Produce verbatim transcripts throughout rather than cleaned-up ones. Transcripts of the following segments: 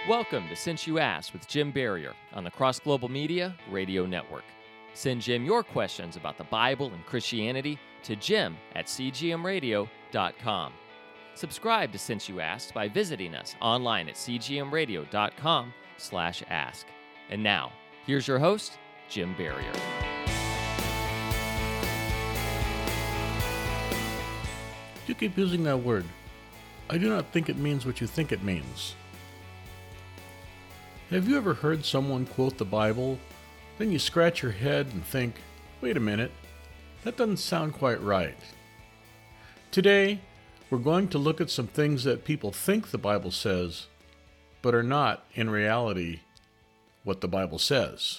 Welcome to Since You Asked with Jim Barrier on the Cross Global Media Radio Network. Send Jim your questions about the Bible and Christianity to jim at c g m radio dot com. Subscribe to Since You Asked by visiting us online at c g m radio dot com slash ask. And now, here's your host, Jim Barrier. You keep using that word. I do not think it means what you think it means. Have you ever heard someone quote the Bible, then you scratch your head and think, wait a minute, that doesn't sound quite right? Today, we're going to look at some things that people think the Bible says, but are not, in reality, what the Bible says.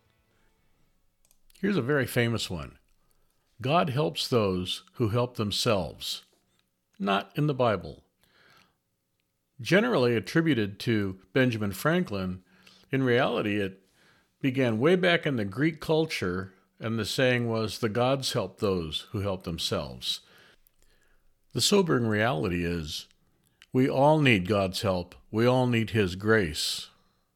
Here's a very famous one. God helps those who help themselves. Not in the Bible. Generally attributed to Benjamin Franklin, in reality it began way back in the Greek culture, and the saying was, the gods help those who help themselves. The sobering reality is, we all need God's help. We all need His grace.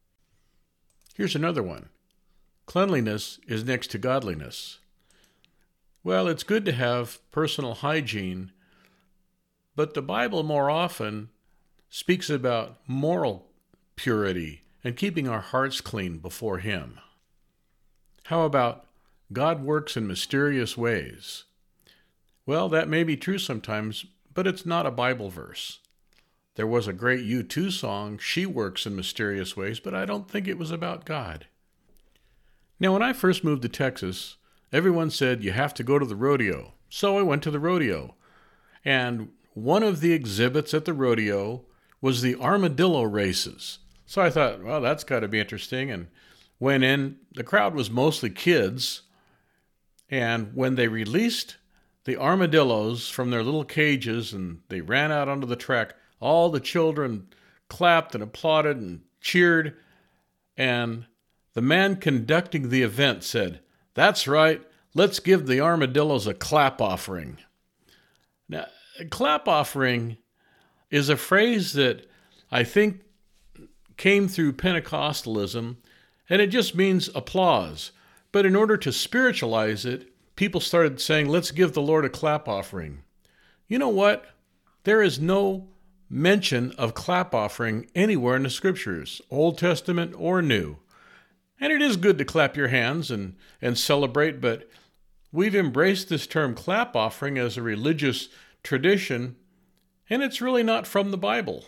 Here's another one. Cleanliness is next to godliness. Well, it's good to have personal hygiene, but the Bible more often speaks about moral purity and keeping our hearts clean before Him. How about God works in mysterious ways? Well, that may be true sometimes, but it's not a Bible verse. There was a great U two song, She Works in Mysterious Ways, but I don't think it was about God. Now, when I first moved to Texas, everyone said you have to go to the rodeo. So I went to the rodeo. And one of the exhibits at the rodeo was the armadillo races. So I thought, well, that's got to be interesting, and went in. The crowd was mostly kids, and when they released the armadillos from their little cages and they ran out onto the track, all the children clapped and applauded and cheered, and the man conducting the event said, "That's right, let's give the armadillos a clap offering." Now, a clap offering is a phrase that I think came through Pentecostalism, and it just means applause. But in order to spiritualize it, people started saying, let's give the Lord a clap offering. You know what? There is no mention of clap offering anywhere in the Scriptures, Old Testament or New. And it is good to clap your hands and, and celebrate, but we've embraced this term clap offering as a religious tradition, and it's really not from the Bible.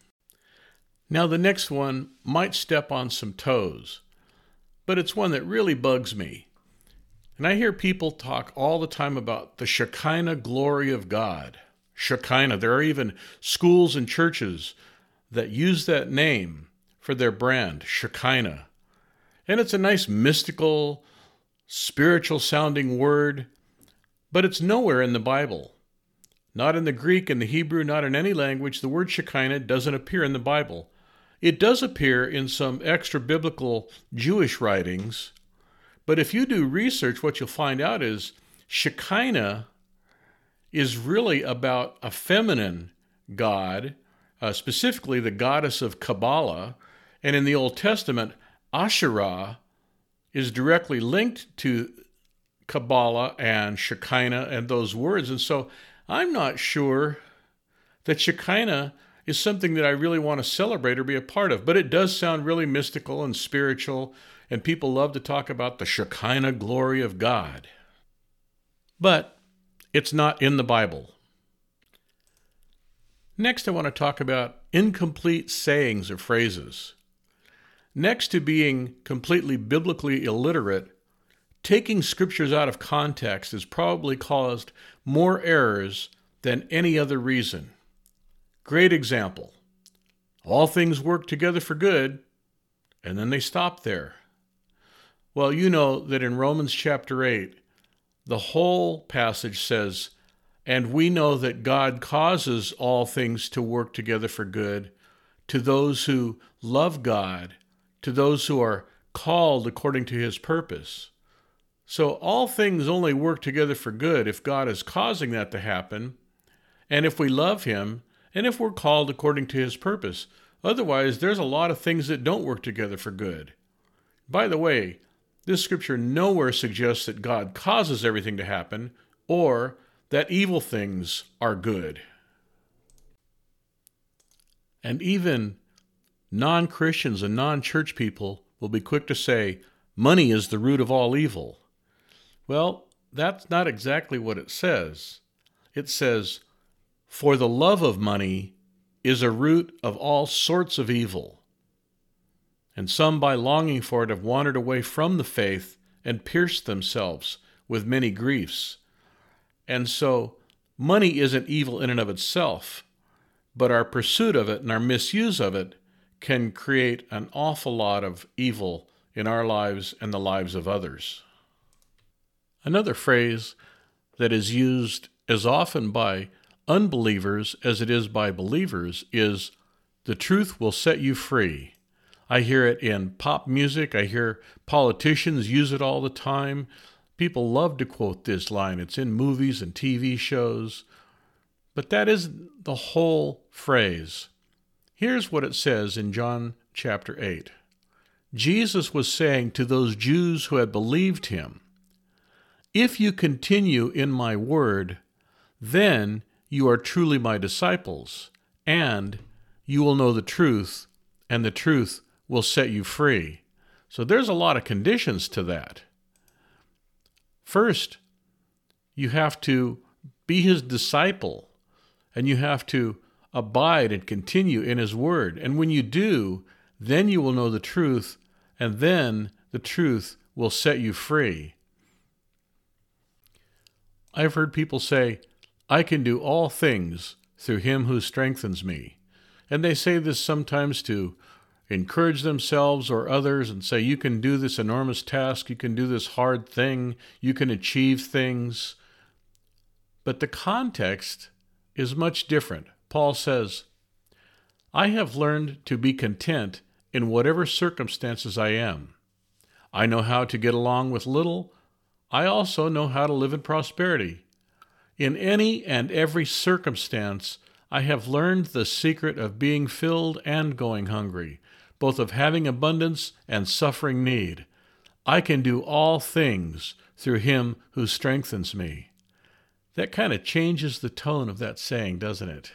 Now, the next one might step on some toes, but it's one that really bugs me. And I hear people talk all the time about the Shekinah glory of God. Shekinah. There are even schools and churches that use that name for their brand, Shekinah. And it's a nice mystical, spiritual-sounding word, but it's nowhere in the Bible. Not in the Greek, in the Hebrew, not in any language. The word Shekinah doesn't appear in the Bible. It does appear in some extra-biblical Jewish writings, but if you do research, what you'll find out is Shekinah is really about a feminine god, uh, specifically the goddess of Kabbalah, and in the Old Testament, Asherah is directly linked to Kabbalah and Shekinah and those words, and so I'm not sure that Shekinah is something that I really want to celebrate or be a part of, but it does sound really mystical and spiritual, and people love to talk about the Shekinah glory of God. But it's not in the Bible. Next, I want to talk about incomplete sayings or phrases. Next to being completely biblically illiterate, taking scriptures out of context has probably caused more errors than any other reason. Great example. All things work together for good, and then they stop there. Well, you know that in Romans chapter eight, the whole passage says, and we know that God causes all things to work together for good to those who love God, to those who are called according to His purpose. So all things only work together for good if God is causing that to happen, and if we love Him, and if we're called according to His purpose. Otherwise, there's a lot of things that don't work together for good. By the way, this scripture nowhere suggests that God causes everything to happen or that evil things are good. And even non-Christians and non-church people will be quick to say, money is the root of all evil. Well, that's not exactly what it says. It says, for the love of money is a root of all sorts of evil. And some by longing for it have wandered away from the faith and pierced themselves with many griefs. And so, money isn't evil in and of itself, but our pursuit of it and our misuse of it can create an awful lot of evil in our lives and the lives of others. Another phrase that is used as often by unbelievers as it is by believers is, the truth will set you free. I hear it in pop music. I hear politicians use it all the time. People love to quote this line. It's in movies and T V shows. But that isn't the whole phrase. Here's what it says in John chapter eight. Jesus was saying to those Jews who had believed him, if you continue in my word, then you are truly my disciples, and you will know the truth, and the truth will set you free. So there's a lot of conditions to that. First, you have to be his disciple, and you have to abide and continue in his word. And when you do, then you will know the truth, and then the truth will set you free. I've heard people say, I can do all things through him who strengthens me. And they say this sometimes to encourage themselves or others and say, you can do this enormous task, you can do this hard thing, you can achieve things. But the context is much different. Paul says, I have learned to be content in whatever circumstances I am. I know how to get along with little. I also know how to live in prosperity. In any and every circumstance, I have learned the secret of being filled and going hungry, both of having abundance and suffering need. I can do all things through him who strengthens me. That kind of changes the tone of that saying, doesn't it?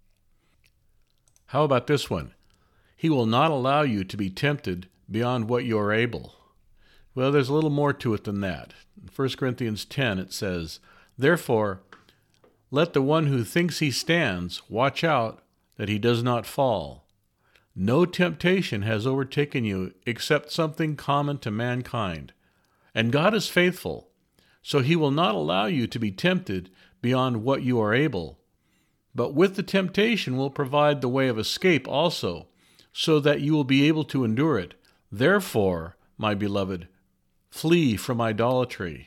How about this one? He will not allow you to be tempted beyond what you are able. Well, there's a little more to it than that. In First Corinthians ten, it says, therefore, let the one who thinks he stands watch out that he does not fall. No temptation has overtaken you except something common to mankind. And God is faithful, so he will not allow you to be tempted beyond what you are able. But with the temptation will provide the way of escape also, so that you will be able to endure it. Therefore, my beloved, flee from idolatry.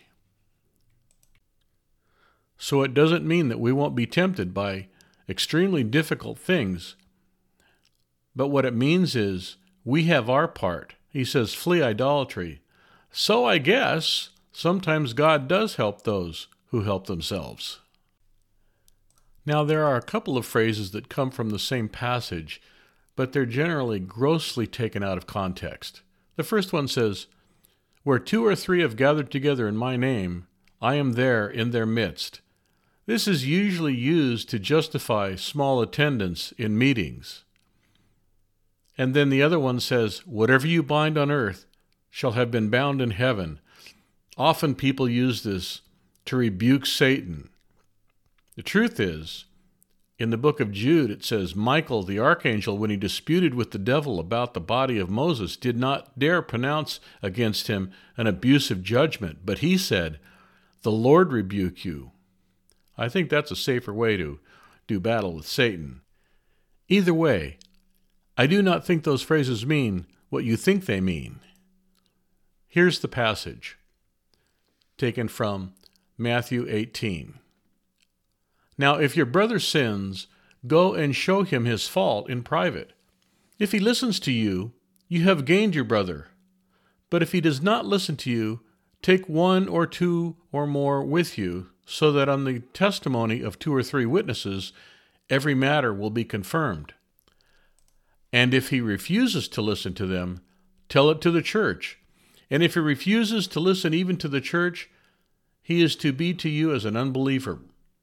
So it doesn't mean that we won't be tempted by extremely difficult things. But what it means is we have our part. He says, flee idolatry. So I guess sometimes God does help those who help themselves. Now there are a couple of phrases that come from the same passage, but they're generally grossly taken out of context. The first one says, where two or three have gathered together in my name, I am there in their midst. This is usually used to justify small attendance in meetings. And then the other one says, whatever you bind on earth shall have been bound in heaven. Often people use this to rebuke Satan. The truth is, in the book of Jude, it says, Michael the archangel, when he disputed with the devil about the body of Moses, did not dare pronounce against him an abusive judgment, but he said, the Lord rebuke you. I think that's a safer way to do battle with Satan. Either way, I do not think those phrases mean what you think they mean. Here's the passage, taken from Matthew eighteen. Now, if your brother sins, go and show him his fault in private. If he listens to you, you have gained your brother. But if he does not listen to you, take one or two or more with you, so that on the testimony of two or three witnesses, every matter will be confirmed. And if he refuses to listen to them, tell it to the church. And if he refuses to listen even to the church, he is to be to you as an unbeliever.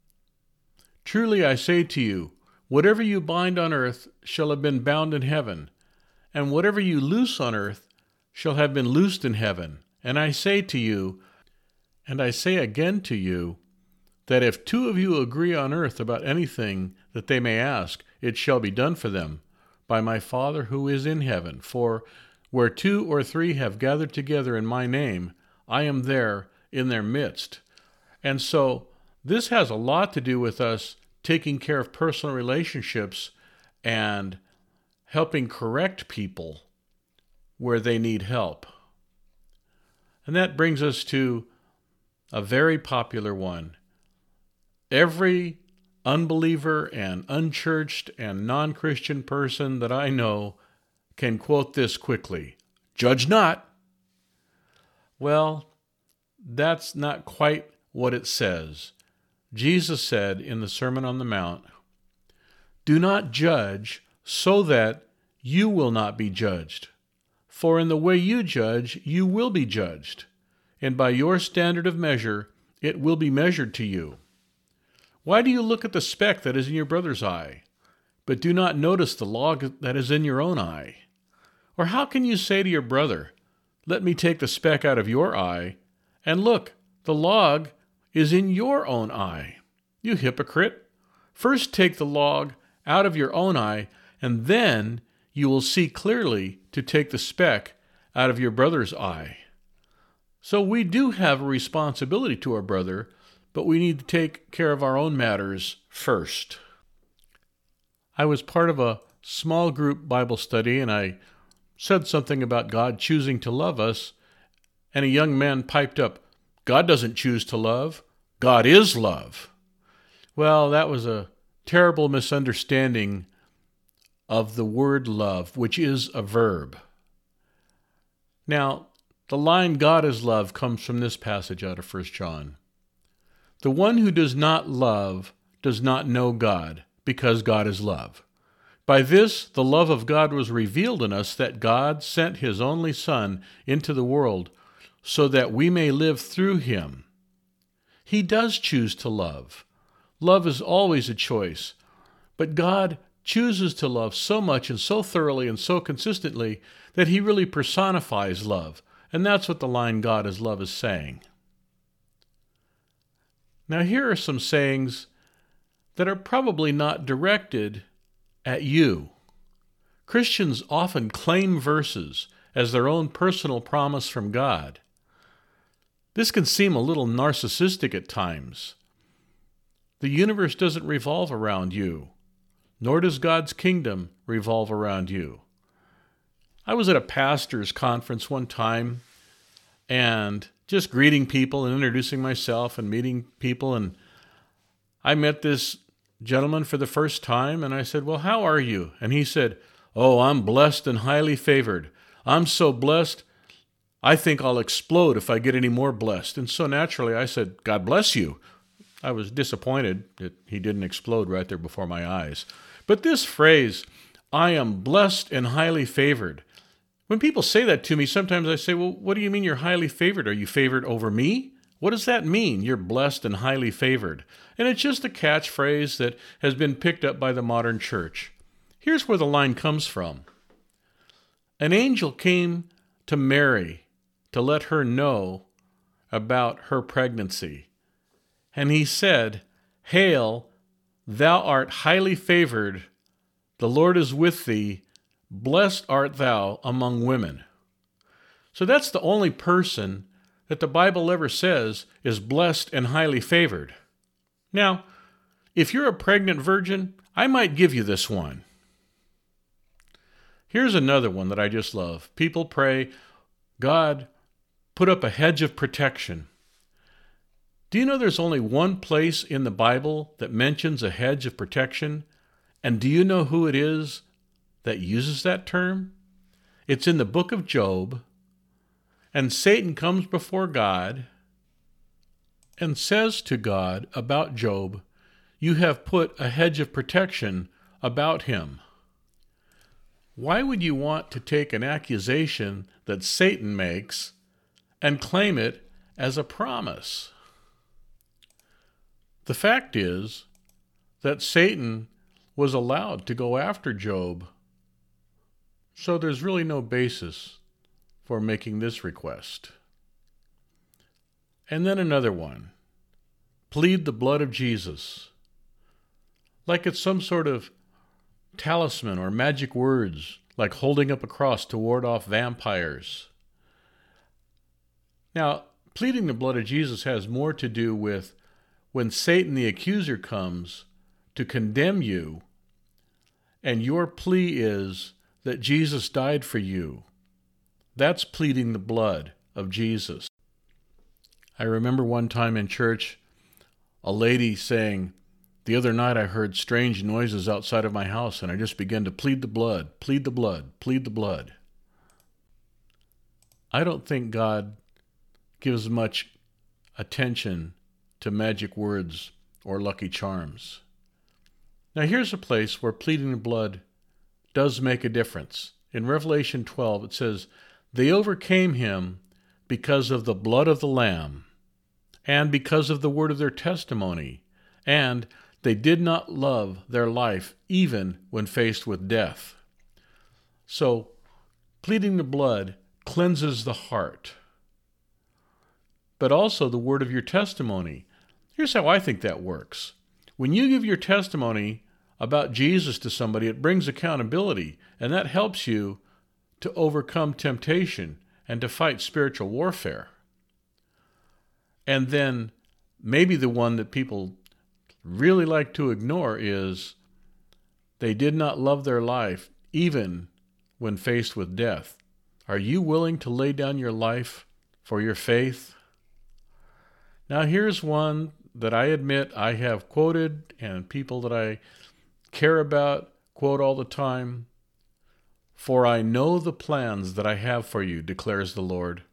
Truly I say to you, whatever you bind on earth shall have been bound in heaven, and whatever you loose on earth shall have been loosed in heaven. And I say to you, and I say again to you, that if two of you agree on earth about anything that they may ask, it shall be done for them by my Father who is in heaven. For where two or three have gathered together in my name, I am there in their midst. And so this has a lot to do with us taking care of personal relationships and helping correct people where they need help. And that brings us to a very popular one. Every unbeliever and unchurched and non-Christian person that I know can quote this quickly. Judge not. Well, that's not quite what it says. Jesus said in the Sermon on the Mount, do not judge so that you will not be judged. For in the way you judge, you will be judged. And by your standard of measure, it will be measured to you. Why do you look at the speck that is in your brother's eye, but do not notice the log that is in your own eye? Or how can you say to your brother, let me take the speck out of your eye, and look, the log is in your own eye? You hypocrite! First take the log out of your own eye, and then you will see clearly to take the speck out of your brother's eye. So we do have a responsibility to our brother, but we need to take care of our own matters first. I was part of a small group Bible study, and I said something about God choosing to love us, and a young man piped up, God doesn't choose to love. God is love. Well, that was a terrible misunderstanding of the word love, which is a verb. Now, the line God is love comes from this passage out of First John. The one who does not love does not know God, because God is love. By this, the love of God was revealed in us, that God sent his only Son into the world so that we may live through him. He does choose to love. Love is always a choice, but God chooses to love so much and so thoroughly and so consistently that he really personifies love. And that's what the line God is love is saying. Now, here are some sayings that are probably not directed at you. Christians often claim verses as their own personal promise from God. This can seem a little narcissistic at times. The universe doesn't revolve around you, nor does God's kingdom revolve around you. I was at a pastor's conference one time, and just greeting people and introducing myself and meeting people. And I met this gentleman for the first time, and I said, well, how are you? And he said, oh, I'm blessed and highly favored. I'm so blessed, I think I'll explode if I get any more blessed. And so naturally I said, God bless you. I was disappointed that he didn't explode right there before my eyes. But this phrase, I am blessed and highly favored, when people say that to me, sometimes I say, well, what do you mean you're highly favored? Are you favored over me? What does that mean, you're blessed and highly favored? And it's just a catchphrase that has been picked up by the modern church. Here's where the line comes from. An angel came to Mary to let her know about her pregnancy. And he said, Hail, thou art highly favored, the Lord is with thee, blessed art thou among women. So that's the only person that the Bible ever says is blessed and highly favored. Now, if you're a pregnant virgin, I might give you this one. Here's another one that I just love. People pray, God, put up a hedge of protection. Do you know there's only one place in the Bible that mentions a hedge of protection? And do you know who it is that uses that term? It's in the book of Job, and Satan comes before God and says to God about Job, you have put a hedge of protection about him. Why would you want to take an accusation that Satan makes and claim it as a promise? The fact is that Satan was allowed to go after Job, so there's really no basis for making this request. And then another one. Plead the blood of Jesus. Like it's some sort of talisman or magic words, like holding up a cross to ward off vampires. Now, pleading the blood of Jesus has more to do with when Satan the accuser comes to condemn you, and your plea is that Jesus died for you. That's pleading the blood of Jesus. I remember one time in church, a lady saying, "The other night I heard strange noises outside of my house, and I just began to plead the blood, plead the blood, plead the blood." I don't think God gives much attention to magic words or lucky charms. Now here's a place where pleading the blood does make a difference. In Revelation twelve it says, "They overcame him because of the blood of the Lamb, and because of the word of their testimony, and they did not love their life even when faced with death." So, pleading the blood cleanses the heart, but also the word of your testimony. Here's how I think that works. When you give your testimony about Jesus to somebody, it brings accountability, and that helps you to overcome temptation and to fight spiritual warfare. And then maybe the one that people really like to ignore is they did not love their life even when faced with death. Are you willing to lay down your life for your faith? Now here's one that I admit I have quoted and people that I care about quote all the time. "For I know the plans that I have for you, declares the Lord.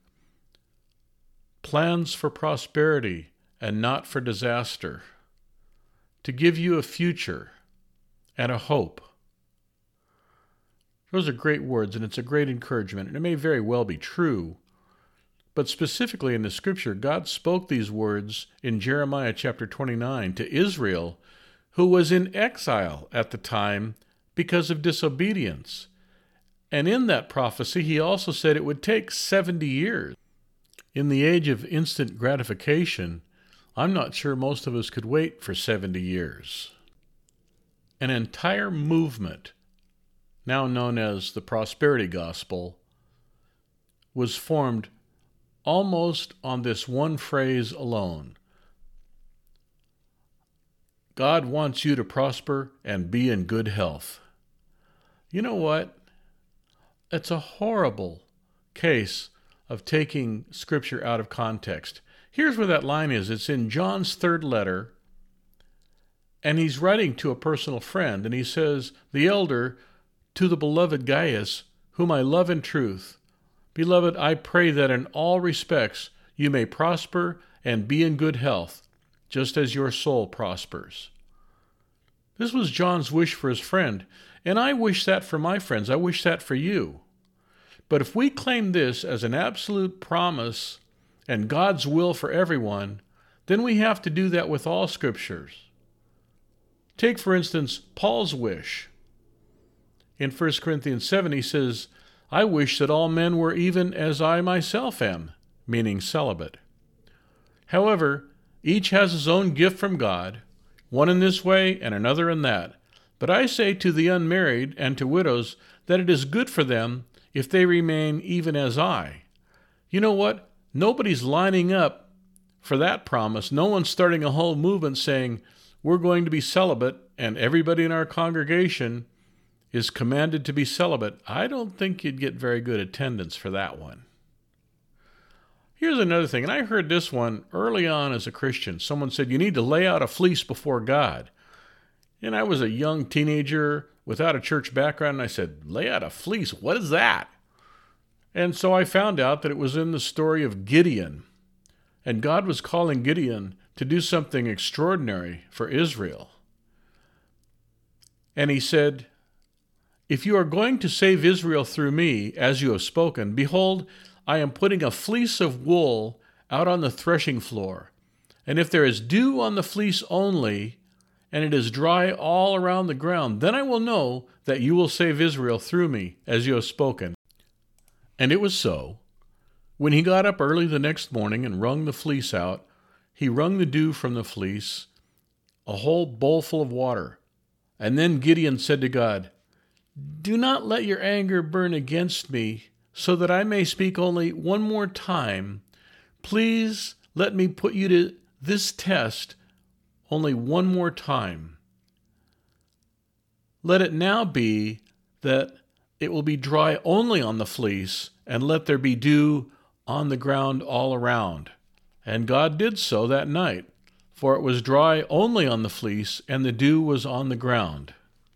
Plans for prosperity and not for disaster, to give you a future and a hope." Those are great words, and it's a great encouragement, and it may very well be true. But specifically in the Scripture, God spoke these words in Jeremiah chapter twenty-nine to Israel, who was in exile at the time because of disobedience. And in that prophecy, he also said it would take seventy years. In the age of instant gratification, I'm not sure most of us could wait for seventy years. An entire movement, now known as the Prosperity Gospel, was formed almost on this one phrase alone. God wants you to prosper and be in good health. You know what? It's a horrible case of taking Scripture out of context. Here's where that line is. It's in John's third letter, and he's writing to a personal friend, and he says, "The elder to the beloved Gaius, whom I love in truth. Beloved, I pray that in all respects you may prosper and be in good health, just as your soul prospers." This was John's wish for his friend, and I wish that for my friends. I wish that for you. But if we claim this as an absolute promise and God's will for everyone, then we have to do that with all Scriptures. Take, for instance, Paul's wish. In First Corinthians seven, he says, "I wish that all men were even as I myself am," meaning celibate. However, each has his own gift from God, one in this way and another in that. But I say to the unmarried and to widows that it is good for them if they remain even as I. You know what? Nobody's lining up for that promise. No one's starting a whole movement saying, we're going to be celibate and everybody in our congregation is commanded to be celibate. I don't think you'd get very good attendance for that one. Here's another thing, and I heard this one early on as a Christian. Someone said, you need to lay out a fleece before God. And I was a young teenager without a church background, and I said, lay out a fleece? What is that? And so I found out that it was in the story of Gideon. And God was calling Gideon to do something extraordinary for Israel. And he said, If you are going to save Israel through me, as you have spoken, behold, I am putting a fleece of wool out on the threshing floor. And if there is dew on the fleece only, and it is dry all around the ground, then I will know that you will save Israel through me, as you have spoken. And it was so. When he got up early the next morning and wrung the fleece out, he wrung the dew from the fleece, a whole bowlful of water. And then Gideon said to God, Do not let your anger burn against me, so that I may speak only one more time. Please let me put you to this test only one more time. Let it now be that it will be dry only on the fleece, and let there be dew on the ground all around. And God did so that night, for it was dry only on the fleece, and the dew was on the ground.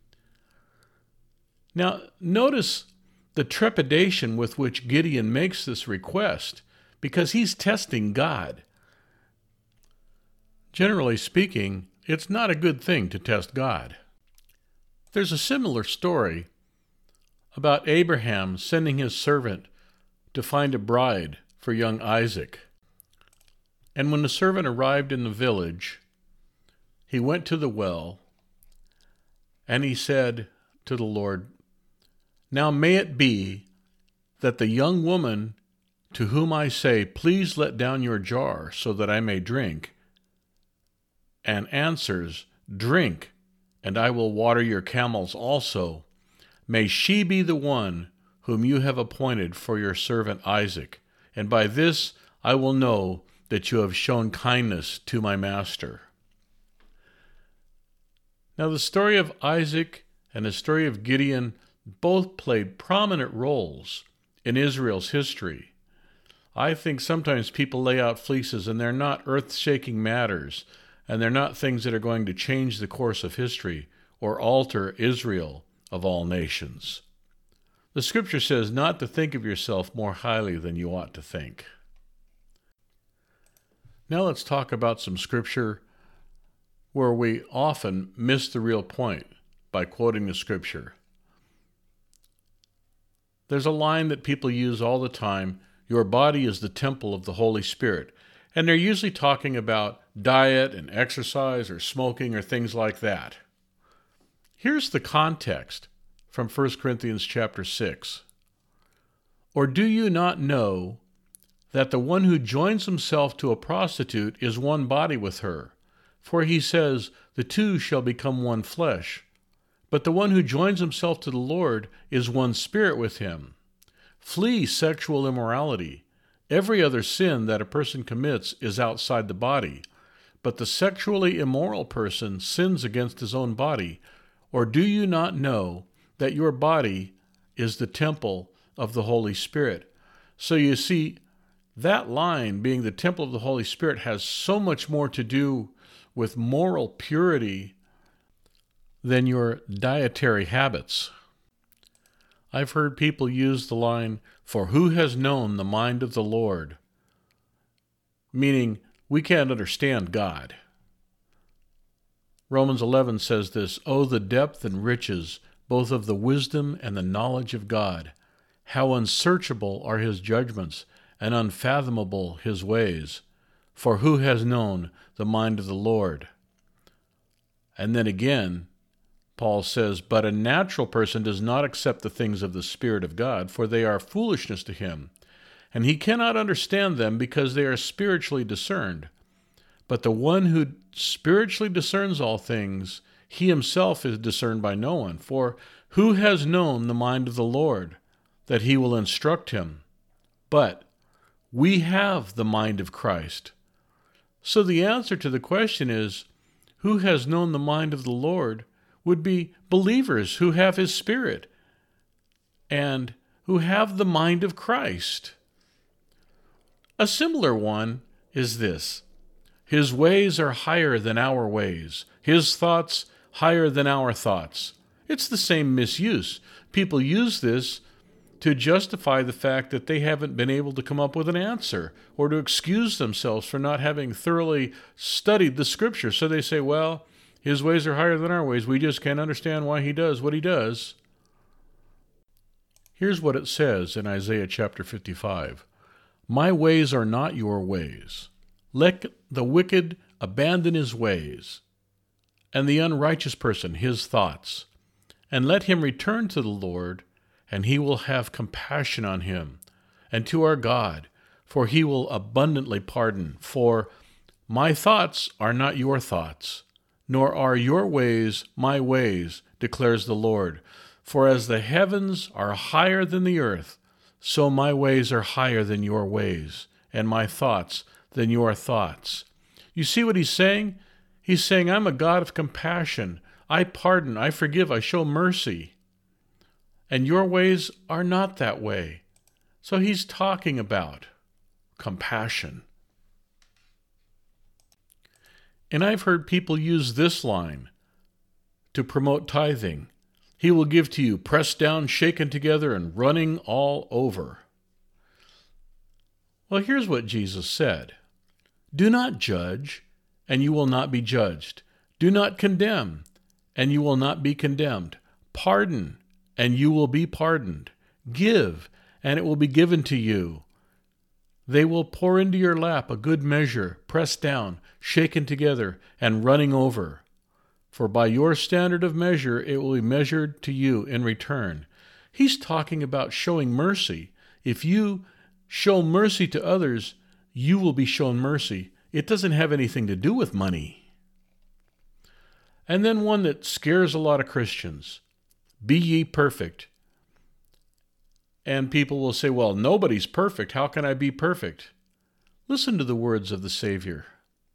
Now, notice the trepidation with which Gideon makes this request, because he's testing God. Generally speaking, it's not a good thing to test God. There's a similar story about Abraham sending his servant to find a bride for young Isaac. And when the servant arrived in the village, he went to the well, and he said to the Lord, Now may it be that the young woman to whom I say, Please let down your jar so that I may drink, and answers, Drink, and I will water your camels also, may she be the one whom you have appointed for your servant Isaac, and by this I will know that you have shown kindness to my master. Now the story of Isaac and the story of Gideon both played prominent roles in Israel's history. I think sometimes people lay out fleeces and they're not earth-shaking matters, and they're not things that are going to change the course of history or alter Israel of all nations. The scripture says not to think of yourself more highly than you ought to think. Now let's talk about some scripture where we often miss the real point by quoting the scripture. There's a line that people use all the time, your body is the temple of the Holy Spirit. And they're usually talking about diet and exercise or smoking or things like that. Here's the context from First Corinthians chapter six. Or do you not know that the one who joins himself to a prostitute is one body with her? For he says, the two shall become one flesh. But the one who joins himself to the Lord is one spirit with him. Flee sexual immorality. Every other sin that a person commits is outside the body, but the sexually immoral person sins against his own body. Or do you not know that your body is the temple of the Holy Spirit? So you see, that line, being the temple of the Holy Spirit, has so much more to do with moral purity than your dietary habits. I've heard people use the line, for who has known the mind of the Lord? Meaning, we can't understand God. Romans eleven says this, Oh, the depth and riches, both of the wisdom and the knowledge of God. How unsearchable are his judgments, and unfathomable his ways. For who has known the mind of the Lord? And then again, Paul says, But a natural person does not accept the things of the Spirit of God, for they are foolishness to him, and he cannot understand them because they are spiritually discerned. But the one who spiritually discerns all things, he himself is discerned by no one. For who has known the mind of the Lord, that he will instruct him? But we have the mind of Christ. So the answer to the question is, who has known the mind of the Lord would be believers who have his Spirit and who have the mind of Christ. A similar one is this. His ways are higher than our ways. His thoughts higher than our thoughts. It's the same misuse. People use this to justify the fact that they haven't been able to come up with an answer, or to excuse themselves for not having thoroughly studied the Scripture. So they say, well, his ways are higher than our ways. We just can't understand why he does what he does. Here's what it says in Isaiah chapter fifty-five. My ways are not your ways. Let the wicked abandon his ways, and the unrighteous person his thoughts. And let him return to the Lord, and he will have compassion on him, and to our God, for he will abundantly pardon. For my thoughts are not your thoughts, nor are your ways my ways, declares the Lord. For as the heavens are higher than the earth, so my ways are higher than your ways, and my thoughts than your thoughts. You see what he's saying? He's saying, I'm a God of compassion. I pardon, I forgive, I show mercy. And your ways are not that way. So he's talking about compassion. And I've heard people use this line to promote tithing. He will give to you, pressed down, shaken together, and running all over. Well, here's what Jesus said. Do not judge, and you will not be judged. Do not condemn, and you will not be condemned. Pardon, and you will be pardoned. Give, and it will be given to you. They will pour into your lap a good measure, pressed down, shaken together, and running over. For by your standard of measure it will be measured to you in return. He's talking about showing mercy. If you show mercy to others, you will be shown mercy. It doesn't have anything to do with money. And then one that scares a lot of Christians. Be ye perfect. And people will say, well, nobody's perfect. How can I be perfect? Listen to the words of the Savior.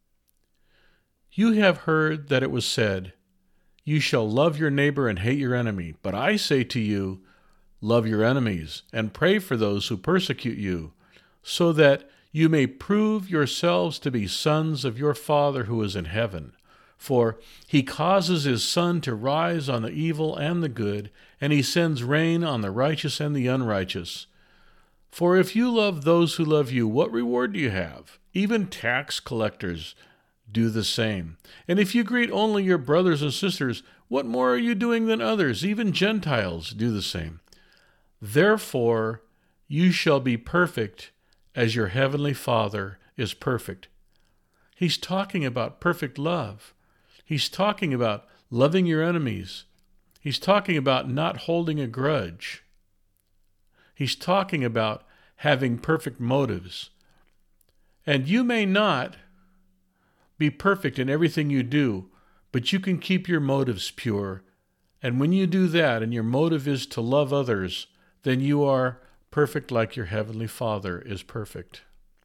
You have heard that it was said, you shall love your neighbor and hate your enemy. But I say to you, love your enemies and pray for those who persecute you, so that you may prove yourselves to be sons of your Father who is in heaven. For he causes his sun to rise on the evil and the good, and he sends rain on the righteous and the unrighteous. For if you love those who love you, what reward do you have? Even tax collectors do the same. And if you greet only your brothers and sisters, what more are you doing than others? Even Gentiles do the same. Therefore, you shall be perfect as your heavenly Father is perfect. He's talking about perfect love. He's talking about loving your enemies. He's talking about not holding a grudge. He's talking about having perfect motives. And you may not be perfect in everything you do, but you can keep your motives pure. And when you do that, and your motive is to love others, then you are perfect like your heavenly Father is perfect.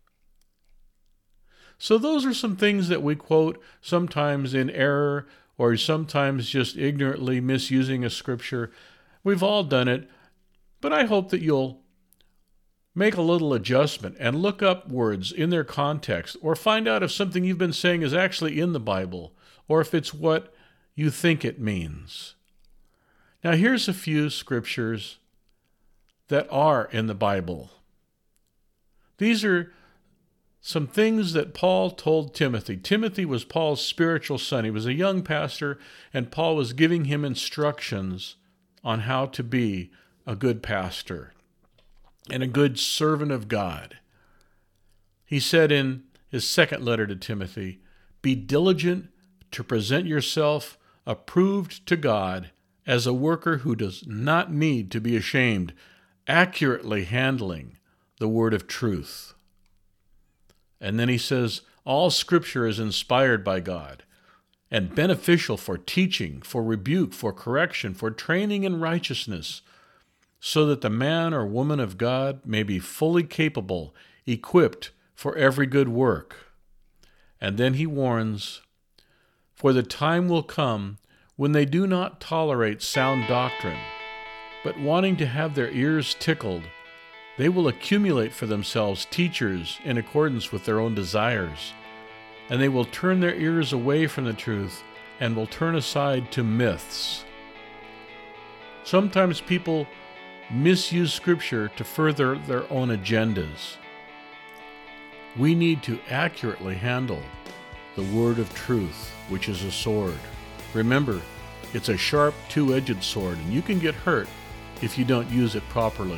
So those are some things that we quote sometimes in error or sometimes just ignorantly misusing a scripture. We've all done it, but I hope that you'll make a little adjustment and look up words in their context, or find out if something you've been saying is actually in the Bible, or if it's what you think it means. Now here's a few scriptures that are in the Bible. These are some things that Paul told Timothy. Timothy was Paul's spiritual son. He was a young pastor, and Paul was giving him instructions on how to be a good pastor and a good servant of God. He said in his second letter to Timothy, be diligent to present yourself approved to God as a worker who does not need to be ashamed, accurately handling the word of truth. And then he says, all Scripture is inspired by God and beneficial for teaching, for rebuke, for correction, for training in righteousness, so that the man or woman of God may be fully capable, equipped for every good work. And then he warns, for the time will come when they do not tolerate sound doctrine, but wanting to have their ears tickled, they will accumulate for themselves teachers in accordance with their own desires, and they will turn their ears away from the truth and will turn aside to myths. Sometimes people misuse Scripture to further their own agendas. We need to accurately handle the word of truth, which is a sword. Remember, it's a sharp, two-edged sword, and you can get hurt if you don't use it properly.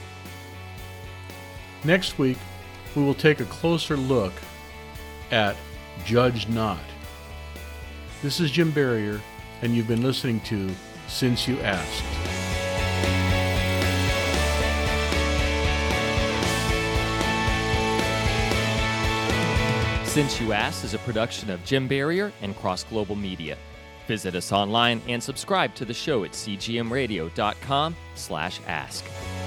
Next week, we will take a closer look at Judge Not. This is Jim Barrier, and you've been listening to Since You Asked. Since You Asked is a production of Jim Barrier and Cross Global Media. Visit us online and subscribe to the show at c g m radio dot com slash ask.